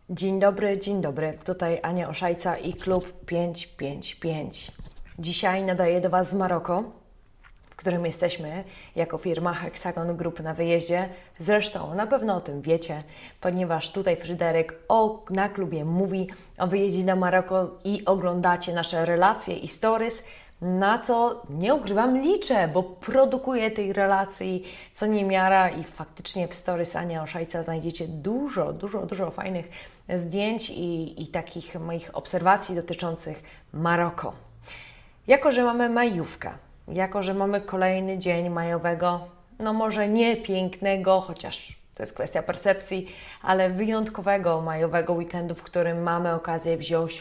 Dzień dobry. Tutaj Ania Oszajca i Klub 555. Dzisiaj nadaję do Was z Maroko, w którym jesteśmy jako firma Hexagon Group na wyjeździe. Zresztą na pewno o tym wiecie, ponieważ tutaj Fryderyk na klubie mówi o wyjeździe do Maroko i oglądacie nasze relacje i stories, na co, nie ukrywam, liczę, bo produkuję tej relacji co niemiara i faktycznie w stories Ania Oszajca znajdziecie dużo fajnych zdjęć i takich moich obserwacji dotyczących Maroko. Jako że mamy majówkę, jako że mamy kolejny dzień majowego, no może nie pięknego, chociaż to jest kwestia percepcji, ale wyjątkowego majowego weekendu, w którym mamy okazję wziąć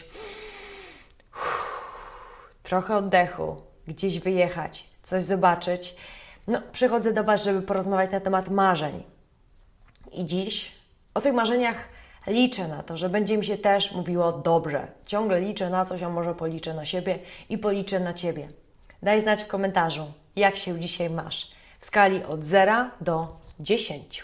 trochę oddechu, gdzieś wyjechać, coś zobaczyć. No, przychodzę do Was, żeby porozmawiać na temat marzeń. I dziś o tych marzeniach liczę na to, że będzie mi się też mówiło dobrze. Ciągle liczę na coś, a może policzę na siebie i policzę na Ciebie. Daj znać w komentarzu, jak się dzisiaj masz w skali od 0 do 10.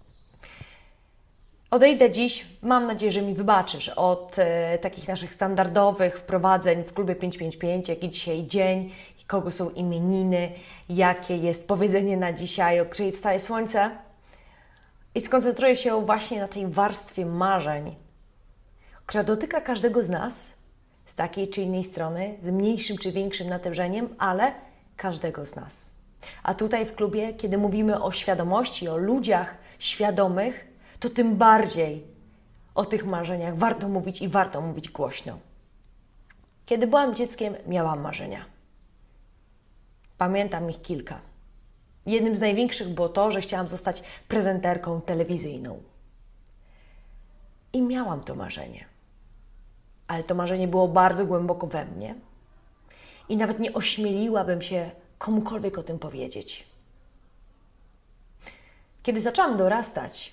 Odejdę dziś, mam nadzieję, że mi wybaczysz, od takich naszych standardowych wprowadzeń w klubie 555, jaki dzisiaj dzień, kogo są imieniny, jakie jest powiedzenie na dzisiaj, o której wstaje słońce. I skoncentruję się właśnie na tej warstwie marzeń, która dotyka każdego z nas, z takiej czy innej strony, z mniejszym czy większym natężeniem, ale każdego z nas. A tutaj w klubie, kiedy mówimy o świadomości, o ludziach świadomych, to tym bardziej o tych marzeniach warto mówić i warto mówić głośno. Kiedy byłam dzieckiem, miałam marzenia. Pamiętam ich kilka. Jednym z największych było to, że chciałam zostać prezenterką telewizyjną. I miałam to marzenie. Ale to marzenie było bardzo głęboko we mnie i nawet nie ośmieliłabym się komukolwiek o tym powiedzieć. Kiedy zaczęłam dorastać,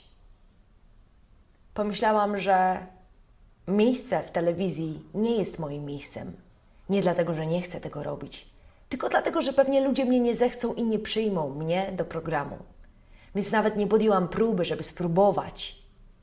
pomyślałam, że miejsce w telewizji nie jest moim miejscem. Nie dlatego, że nie chcę tego robić, tylko dlatego, że pewnie ludzie mnie nie zechcą i nie przyjmą mnie do programu. Więc nawet nie podjęłam próby, żeby spróbować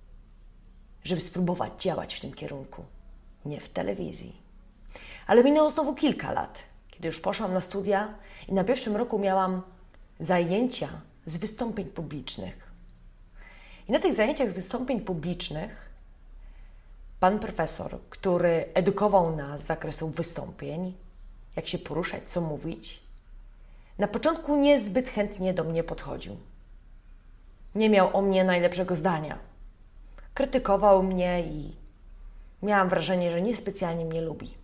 działać w tym kierunku. Nie w telewizji. Ale minęło znowu kilka lat, kiedy już poszłam na studia i na pierwszym roku miałam zajęcia z wystąpień publicznych. I na tych zajęciach z wystąpień publicznych pan profesor, który edukował nas z zakresu wystąpień, jak się poruszać, co mówić, na początku niezbyt chętnie do mnie podchodził. Nie miał o mnie najlepszego zdania. Krytykował mnie i miałam wrażenie, że niespecjalnie mnie lubi.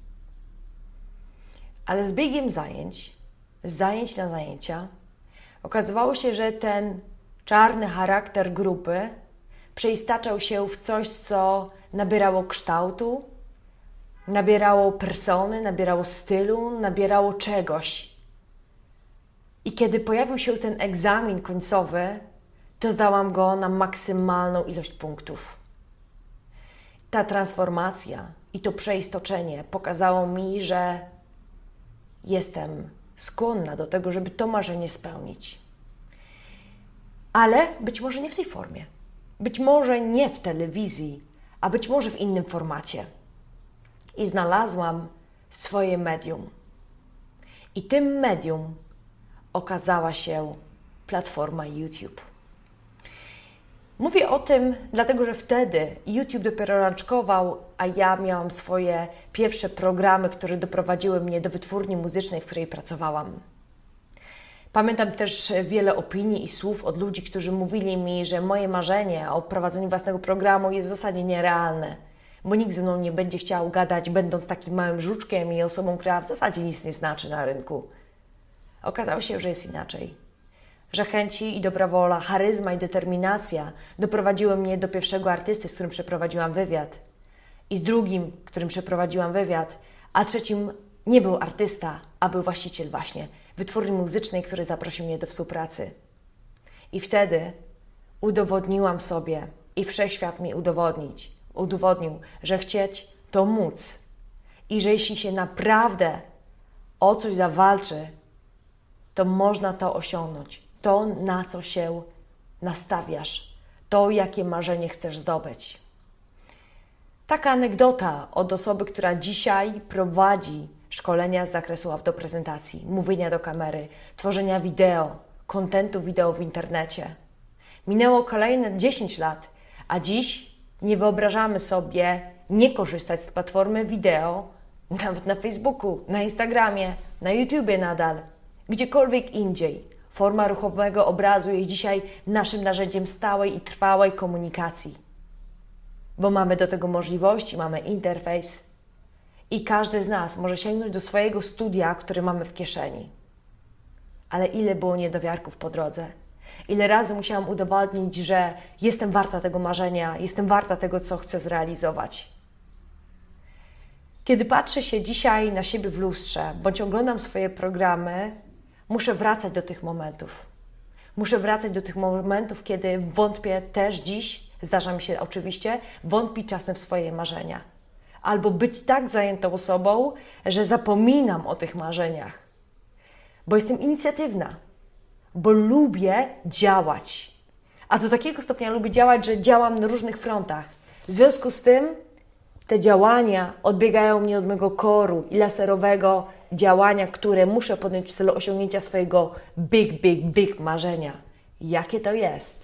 Ale z biegiem zajęć, z zajęć na zajęcia, okazywało się, że ten czarny charakter grupy przeistaczał się w coś, co nabierało kształtu, nabierało persony, nabierało stylu, nabierało czegoś. I kiedy pojawił się ten egzamin końcowy, to zdałam go na maksymalną ilość punktów. Ta transformacja i to przeistoczenie pokazało mi, że jestem skłonna do tego, żeby to marzenie spełnić. Ale być może nie w tej formie. Być może nie w telewizji, a być może w innym formacie. I znalazłam swoje medium. I tym medium okazała się platforma YouTube. Mówię o tym dlatego, że wtedy YouTube dopiero raczkował, a ja miałam swoje pierwsze programy, które doprowadziły mnie do wytwórni muzycznej, w której pracowałam. Pamiętam też wiele opinii i słów od ludzi, którzy mówili mi, że moje marzenie o prowadzeniu własnego programu jest w zasadzie nierealne, bo nikt ze mną nie będzie chciał gadać, będąc takim małym żuczkiem i osobą, która w zasadzie nic nie znaczy na rynku. Okazało się, że jest inaczej. Że chęci i dobra wola, charyzma i determinacja doprowadziły mnie do pierwszego artysty, z którym przeprowadziłam wywiad. I z drugim, którym przeprowadziłam wywiad, a trzecim nie był artysta, a był właściciel właśnie wytwórni muzycznej, który zaprosił mnie do współpracy. I wtedy udowodniłam sobie i wszechświat mi udowodnił, że chcieć to móc. I że jeśli się naprawdę o coś zawalczy, to można to osiągnąć. To, na co się nastawiasz, to, jakie marzenie chcesz zdobyć. Taka anegdota od osoby, która dzisiaj prowadzi szkolenia z zakresu autoprezentacji, mówienia do kamery, tworzenia wideo, kontentu wideo w internecie. Minęło kolejne 10 lat, a dziś nie wyobrażamy sobie nie korzystać z platformy wideo, nawet na Facebooku, na Instagramie, na YouTubie nadal, gdziekolwiek indziej. Forma ruchowego obrazu jest dzisiaj naszym narzędziem stałej i trwałej komunikacji. Bo mamy do tego możliwości, mamy interfejs i każdy z nas może sięgnąć do swojego studia, który mamy w kieszeni. Ale ile było niedowiarków po drodze? Ile razy musiałam udowodnić, że jestem warta tego marzenia, jestem warta tego, co chcę zrealizować. Kiedy patrzę się dzisiaj na siebie w lustrze, bądź oglądam swoje programy, muszę wracać do tych momentów. Muszę wracać do tych momentów, kiedy wątpię też dziś, zdarza mi się oczywiście, wątpić czasem w swoje marzenia. Albo być tak zajętą osobą, że zapominam o tych marzeniach. Bo jestem inicjatywna, bo lubię działać. A do takiego stopnia lubię działać, że działam na różnych frontach. W związku z tym te działania odbiegają mnie od mego koru i laserowego działania, które muszę podjąć w celu osiągnięcia swojego big marzenia. Jakie to jest?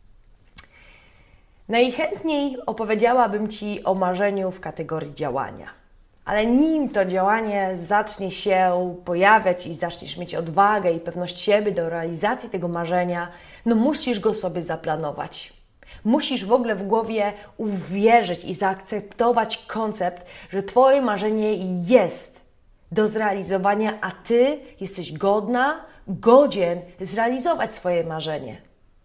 Najchętniej opowiedziałabym Ci o marzeniu w kategorii działania. Ale nim to działanie zacznie się pojawiać i zaczniesz mieć odwagę i pewność siebie do realizacji tego marzenia, no musisz go sobie zaplanować. Musisz w ogóle w głowie uwierzyć i zaakceptować koncept, że Twoje marzenie jest do zrealizowania, a Ty jesteś godna, godzien zrealizować swoje marzenie.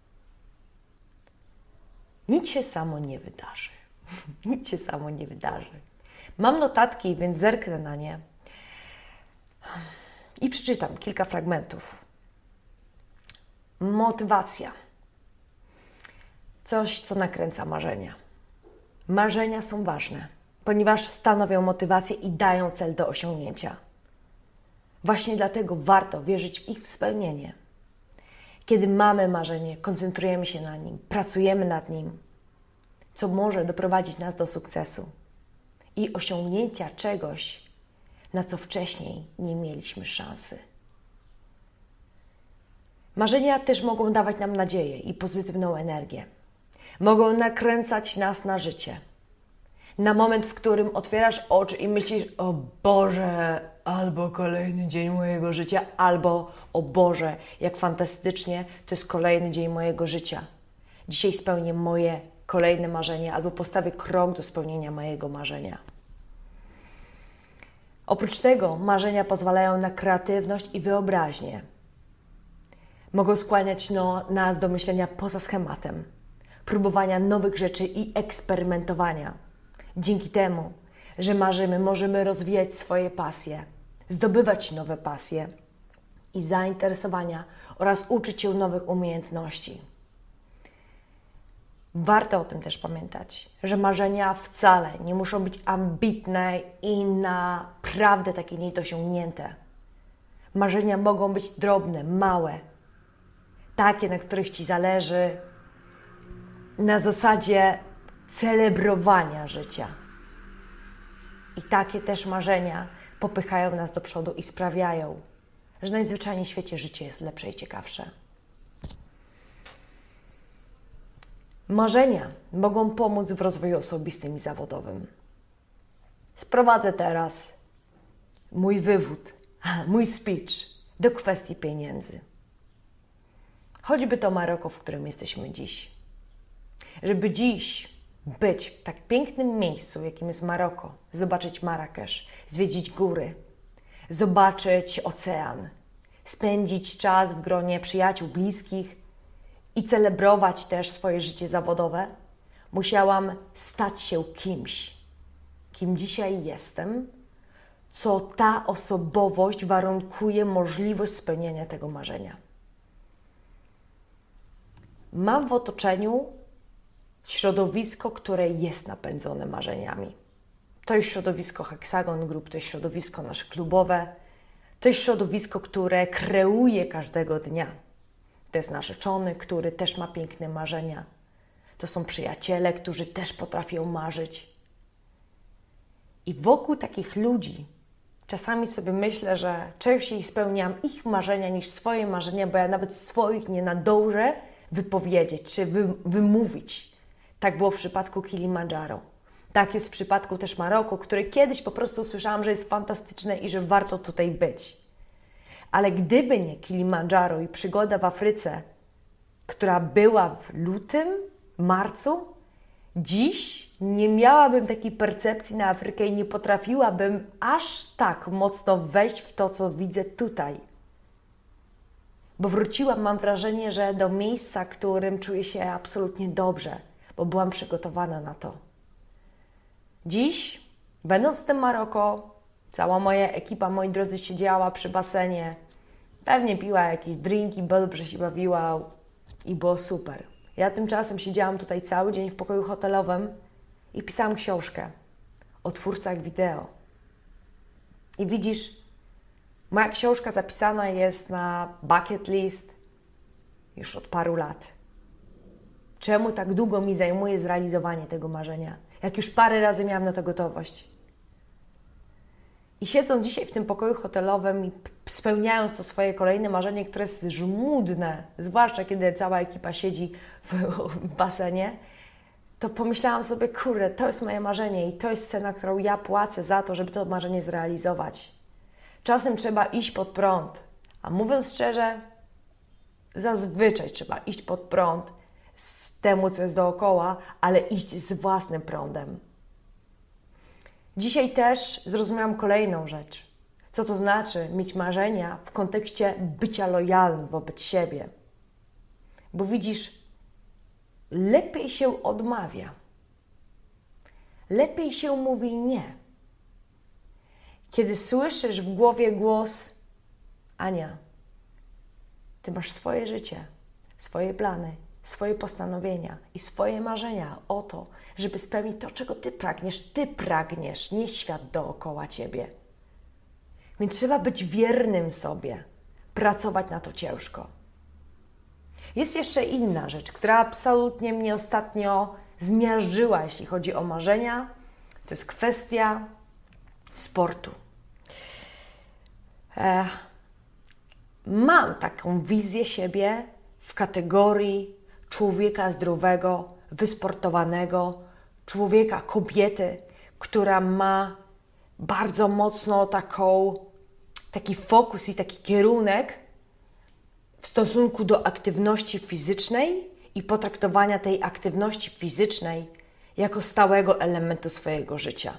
Nic się samo nie wydarzy. Nic się samo nie wydarzy. Mam notatki, więc zerknę na nie i przeczytam kilka fragmentów. Motywacja. Coś, co nakręca marzenia. Marzenia są ważne, ponieważ stanowią motywację i dają cel do osiągnięcia. Właśnie dlatego warto wierzyć w ich spełnienie. Kiedy mamy marzenie, koncentrujemy się na nim, pracujemy nad nim, co może doprowadzić nas do sukcesu i osiągnięcia czegoś, na co wcześniej nie mieliśmy szansy. Marzenia też mogą dawać nam nadzieję i pozytywną energię. Mogą nakręcać nas na życie. Na moment, w którym otwierasz oczy i myślisz: o Boże, albo kolejny dzień mojego życia, albo o Boże, jak fantastycznie, to jest kolejny dzień mojego życia. Dzisiaj spełnię moje kolejne marzenie, albo postawię krok do spełnienia mojego marzenia. Oprócz tego marzenia pozwalają na kreatywność i wyobraźnię. Mogą skłaniać nas do myślenia poza schematem, próbowania nowych rzeczy i eksperymentowania. Dzięki temu, że marzymy, możemy rozwijać swoje pasje, zdobywać nowe pasje i zainteresowania oraz uczyć się nowych umiejętności. Warto o tym też pamiętać, że marzenia wcale nie muszą być ambitne i naprawdę takie niedosiągnięte. Marzenia mogą być drobne, małe, takie, na których Ci zależy, na zasadzie celebrowania życia. I takie też marzenia popychają nas do przodu i sprawiają, że najzwyczajniej w świecie życie jest lepsze i ciekawsze. Marzenia mogą pomóc w rozwoju osobistym i zawodowym. Sprowadzę teraz mój wywód, mój speech do kwestii pieniędzy. Choćby to Maroko, w którym jesteśmy dziś. Żeby dziś być w tak pięknym miejscu, jakim jest Maroko, zobaczyć Marrakesz, zwiedzić góry, zobaczyć ocean, spędzić czas w gronie przyjaciół, bliskich i celebrować też swoje życie zawodowe, musiałam stać się kimś, kim dzisiaj jestem, co ta osobowość warunkuje możliwość spełnienia tego marzenia. Mam w otoczeniu środowisko, które jest napędzone marzeniami. To jest środowisko Hexagon Group, to jest środowisko nasze klubowe, to jest środowisko, które kreuje każdego dnia. To jest narzeczony, który też ma piękne marzenia. To są przyjaciele, którzy też potrafią marzyć. I wokół takich ludzi czasami sobie myślę, że częściej spełniam ich marzenia niż swoje marzenia, bo ja nawet swoich nie nadążę wypowiedzieć czy wymówić. Tak było w przypadku Kilimandżaro. Tak jest w przypadku też Maroku, które kiedyś po prostu słyszałam, że jest fantastyczne i że warto tutaj być. Ale gdyby nie Kilimandżaro i przygoda w Afryce, która była w lutym, marcu, dziś nie miałabym takiej percepcji na Afrykę i nie potrafiłabym aż tak mocno wejść w to, co widzę tutaj. Bo wróciłam, mam wrażenie, że do miejsca, w którym czuję się absolutnie dobrze, bo byłam przygotowana na to. Dziś, będąc w tym Maroko, cała moja ekipa, moi drodzy, siedziała przy basenie, pewnie piła jakieś drinki, bo dobrze się bawiła i było super. Ja tymczasem siedziałam tutaj cały dzień w pokoju hotelowym i pisałam książkę o twórcach wideo. I widzisz, moja książka zapisana jest na bucket list już od paru lat. Czemu tak długo mi zajmuje zrealizowanie tego marzenia? Jak już parę razy miałam na to gotowość. I siedząc dzisiaj w tym pokoju hotelowym i spełniając to swoje kolejne marzenie, które jest żmudne, zwłaszcza kiedy cała ekipa siedzi w basenie, to pomyślałam sobie, kurde, to jest moje marzenie i to jest cena, którą ja płacę za to, żeby to marzenie zrealizować. Czasem trzeba iść pod prąd, a mówiąc szczerze, zazwyczaj trzeba iść pod prąd z temu, co jest dookoła, ale iść z własnym prądem. Dzisiaj też zrozumiałam kolejną rzecz. Co to znaczy mieć marzenia w kontekście bycia lojalnym wobec siebie. Bo widzisz, lepiej się odmawia. Lepiej się mówi nie. Kiedy słyszysz w głowie głos: Ania, ty masz swoje życie, swoje plany, swoje postanowienia i swoje marzenia o to, żeby spełnić to, czego ty pragniesz, nie świat dookoła ciebie. Więc trzeba być wiernym sobie, pracować na to ciężko. Jest jeszcze inna rzecz, która absolutnie mnie ostatnio zmiażdżyła, jeśli chodzi o marzenia. To jest kwestia sportu. Mam taką wizję siebie w kategorii człowieka zdrowego, wysportowanego, człowieka, kobiety, która ma bardzo mocno taki fokus i taki kierunek w stosunku do aktywności fizycznej i potraktowania tej aktywności fizycznej jako stałego elementu swojego życia.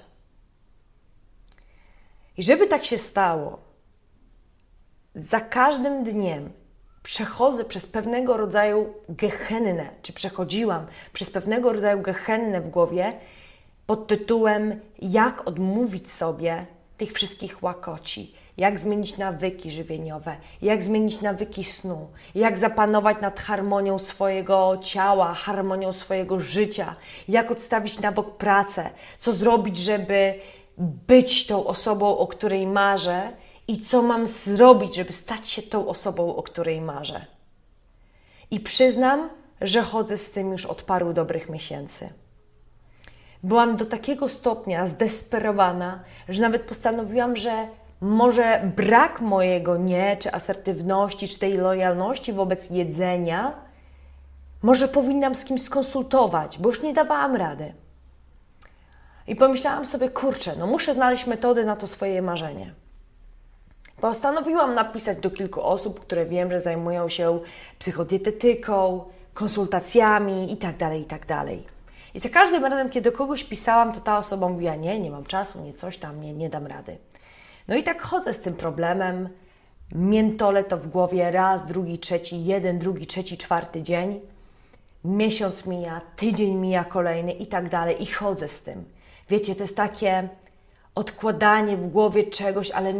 I żeby tak się stało, za każdym dniem przechodzę przez pewnego rodzaju gehennę, czy przechodziłam przez pewnego rodzaju gehennę w głowie pod tytułem jak odmówić sobie tych wszystkich łakoci, jak zmienić nawyki żywieniowe, jak zmienić nawyki snu, jak zapanować nad harmonią swojego ciała, harmonią swojego życia, jak odstawić na bok pracę, co zrobić, żeby być tą osobą, o której marzę i co mam zrobić, żeby stać się tą osobą, o której marzę. I przyznam, że chodzę z tym już od paru dobrych miesięcy. Byłam do takiego stopnia zdesperowana, że nawet postanowiłam, że może brak mojego nie, czy asertywności, czy tej lojalności wobec jedzenia, może powinnam z kimś skonsultować, bo już nie dawałam rady. I pomyślałam sobie, kurczę, no muszę znaleźć metody na to swoje marzenie. Postanowiłam napisać do kilku osób, które wiem, że zajmują się psychodietetyką, konsultacjami itd., itd. I za każdym razem, kiedy do kogoś pisałam, to ta osoba mówiła, nie mam czasu, nie coś tam, nie dam rady. No i tak chodzę z tym problemem, miętolę to w głowie raz, drugi, trzeci, jeden, drugi, trzeci, czwarty dzień. Miesiąc mija, tydzień mija kolejny i tak dalej i chodzę z tym. Wiecie, to jest takie odkładanie w głowie czegoś, ale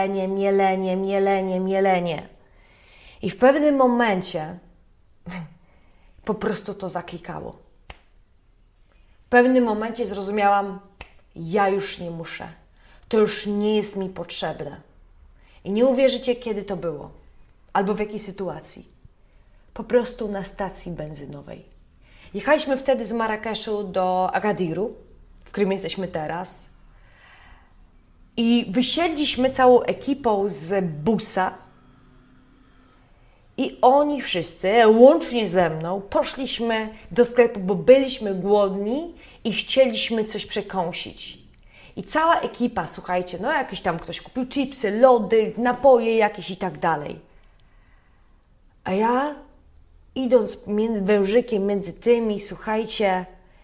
mielenie. I w pewnym momencie po prostu to zaklikało. W pewnym momencie zrozumiałam, ja już nie muszę. To już nie jest mi potrzebne. I nie uwierzycie, kiedy to było. Albo w jakiej sytuacji. Po prostu na stacji benzynowej. Jechaliśmy wtedy z Marrakeszu do Agadiru, w którym jesteśmy teraz. I wysiedliśmy całą ekipą z busa i oni wszyscy, łącznie ze mną, poszliśmy do sklepu, bo byliśmy głodni i chcieliśmy coś przekąsić. I cała ekipa, słuchajcie, no jakiś tam ktoś kupił chipsy, lody, napoje jakieś i tak dalej. A ja, idąc wężykiem między tymi, słuchajcie,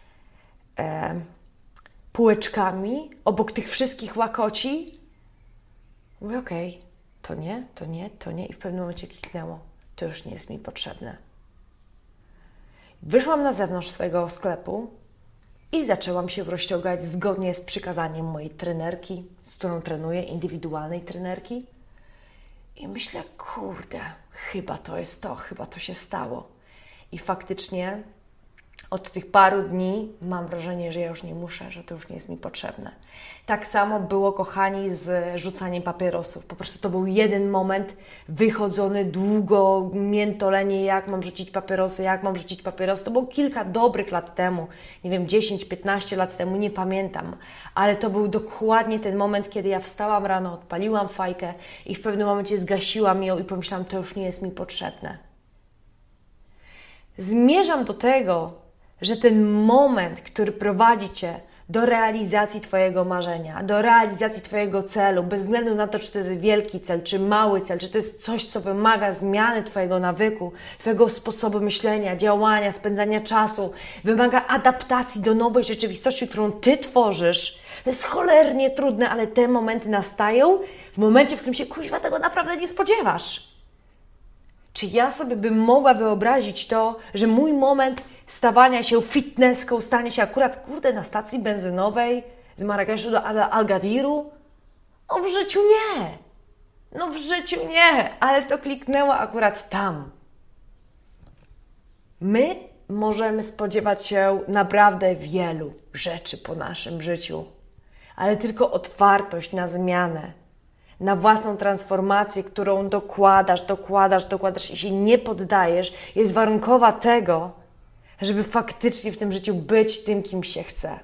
półeczkami, obok tych wszystkich łakoci, mówię, okej, to nie, to nie, to nie. I w pewnym momencie kliknęło, to już nie jest mi potrzebne. Wyszłam na zewnątrz swojego sklepu i zaczęłam się rozciągać zgodnie z przykazaniem mojej trenerki, z którą trenuję, indywidualnej trenerki. I myślę, kurde, chyba to jest to, chyba to się stało. I faktycznie od tych paru dni mam wrażenie, że ja już nie muszę, że to już nie jest mi potrzebne. Tak samo było, kochani, z rzucaniem papierosów. Po prostu to był jeden moment wychodzony, długo miętolenie, jak mam rzucić papierosy, jak mam rzucić papierosy. To było kilka dobrych lat temu, nie wiem, 10-15 lat temu, nie pamiętam. Ale to był dokładnie ten moment, kiedy ja wstałam rano, odpaliłam fajkę i w pewnym momencie zgasiłam ją i pomyślałam, to już nie jest mi potrzebne. Zmierzam do tego, że ten moment, który prowadzi Cię do realizacji Twojego marzenia, do realizacji Twojego celu, bez względu na to, czy to jest wielki cel, czy mały cel, czy to jest coś, co wymaga zmiany Twojego nawyku, Twojego sposobu myślenia, działania, spędzania czasu, wymaga adaptacji do nowej rzeczywistości, którą Ty tworzysz. To jest cholernie trudne, ale te momenty nastają w momencie, w którym się, kuźwa, tego naprawdę nie spodziewasz. Czy ja sobie bym mogła wyobrazić to, że mój moment stawania się fitnesską stanie się akurat, kurde, na stacji benzynowej z Marrakeszu do Agadiru? No w życiu nie. No w życiu nie, ale to kliknęło akurat tam. My możemy spodziewać się naprawdę wielu rzeczy po naszym życiu, ale tylko otwartość na zmianę, na własną transformację, którą dokładasz i się nie poddajesz, jest warunkowa tego, żeby faktycznie w tym życiu być tym, kim się chce.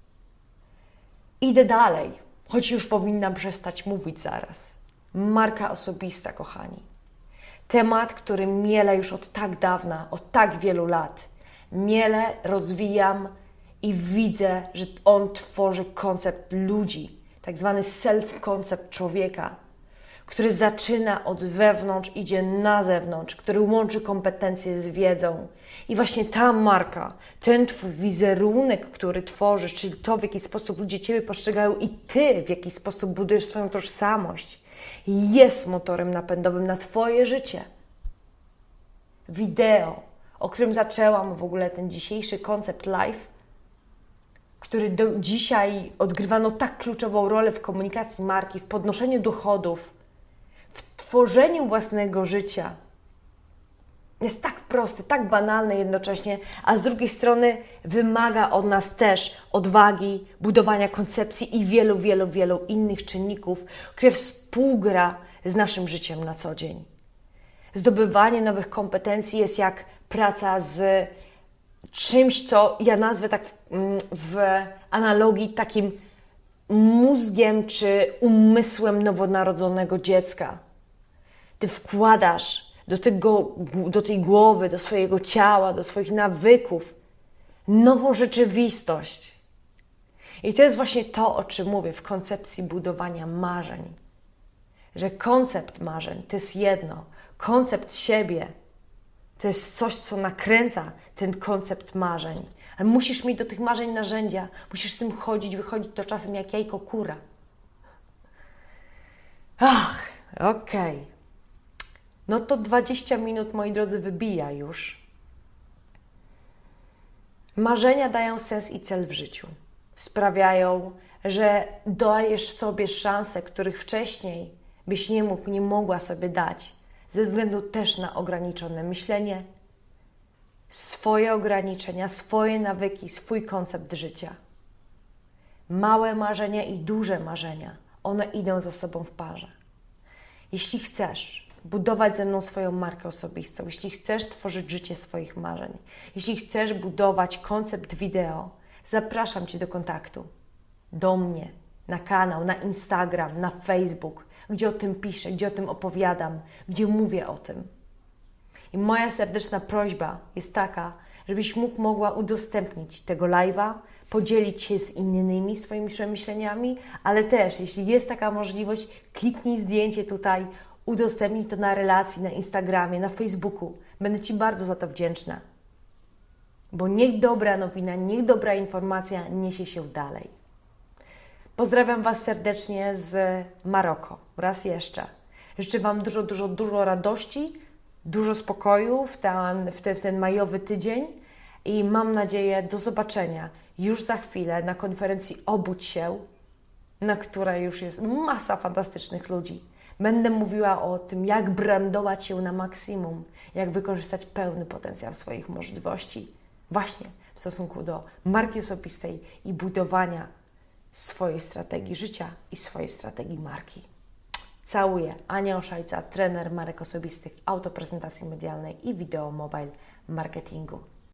Idę dalej, choć już powinnam przestać mówić zaraz. Marka osobista, kochani. Temat, który mielę już od tak dawna, od tak wielu lat. Mielę, rozwijam i widzę, że on tworzy koncept ludzi, tak zwany self-koncept człowieka, który zaczyna od wewnątrz, idzie na zewnątrz, który łączy kompetencje z wiedzą. I właśnie ta marka, ten Twój wizerunek, który tworzysz, czyli to, w jaki sposób ludzie Ciebie postrzegają i Ty, w jaki sposób budujesz swoją tożsamość, jest motorem napędowym na Twoje życie. Wideo, o którym zaczęłam w ogóle ten dzisiejszy koncept live, który do dzisiaj odgrywano tak kluczową rolę w komunikacji marki, w podnoszeniu dochodów, w tworzeniu własnego życia. Jest tak prosty, tak banalny jednocześnie, a z drugiej strony wymaga od nas też odwagi, budowania koncepcji i wielu innych czynników, które współgra z naszym życiem na co dzień. Zdobywanie nowych kompetencji jest jak praca z czymś, co ja nazwę tak w analogii takim mózgiem czy umysłem nowonarodzonego dziecka. Ty wkładasz do tej głowy, do swojego ciała, do swoich nawyków nową rzeczywistość. I to jest właśnie to, o czym mówię w koncepcji budowania marzeń. Że koncept marzeń to jest jedno, koncept siebie to jest coś, co nakręca ten koncept marzeń. Ale musisz mieć do tych marzeń narzędzia, musisz z tym chodzić, wychodzić to czasem jak jajko kura. Ach, okej. No to 20 minut, moi drodzy, wybija już. Marzenia dają sens i cel w życiu. Sprawiają, że dajesz sobie szanse, których wcześniej byś nie mógł, nie mogła sobie dać. Ze względu też na ograniczone myślenie, swoje ograniczenia, swoje nawyki, swój koncept życia. Małe marzenia i duże marzenia, one idą ze sobą w parze. Jeśli chcesz budować ze mną swoją markę osobistą, jeśli chcesz tworzyć życie swoich marzeń, jeśli chcesz budować koncept wideo, zapraszam Cię do kontaktu. Do mnie na kanał, na Instagram, na Facebook, gdzie o tym piszę, gdzie o tym opowiadam, gdzie mówię o tym. I moja serdeczna prośba jest taka, żebyś mogła udostępnić tego live'a, podzielić się z innymi swoimi przemyśleniami, ale też, jeśli jest taka możliwość, kliknij zdjęcie tutaj, udostępnij to na relacji, na Instagramie, na Facebooku. Będę Ci bardzo za to wdzięczna. Bo niech dobra nowina, niech dobra informacja niesie się dalej. Pozdrawiam Was serdecznie z Maroko. Raz jeszcze. Życzę Wam dużo radości, dużo spokoju w ten majowy tydzień i mam nadzieję do zobaczenia już za chwilę na konferencji Obudź się, na której już jest masa fantastycznych ludzi. Będę mówiła o tym, jak brandować się na maksimum, jak wykorzystać pełny potencjał swoich możliwości właśnie w stosunku do marki osobistej i budowania swojej strategii życia i swojej strategii marki. Całuję. Ania Oszajca, trener marek osobistych, autoprezentacji medialnej i wideo mobile marketingu.